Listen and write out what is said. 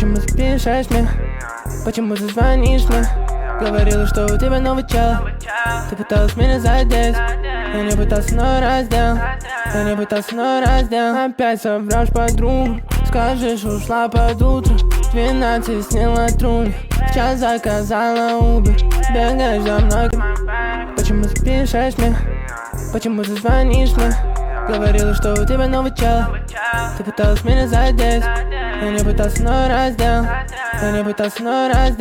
Почему запишешь мне? Почему ты звонишь мне? Говорила, что у тебя новый чел. Ты пыталась меня задеть. Я не пытался, но раздел. Я не пытался, но раздел. Опять соврешь подругу. Скажешь, ушла под утро. 12 сняла трубы. Сейчас заказала Uber. Бегаешь за мной. Почему запишешь мне? Почему ты звонишь мне? Говорила, что у тебя новый чел. Ты пыталась меня задеть. Я не пытался, но раздел. Я не пытался, но раздел.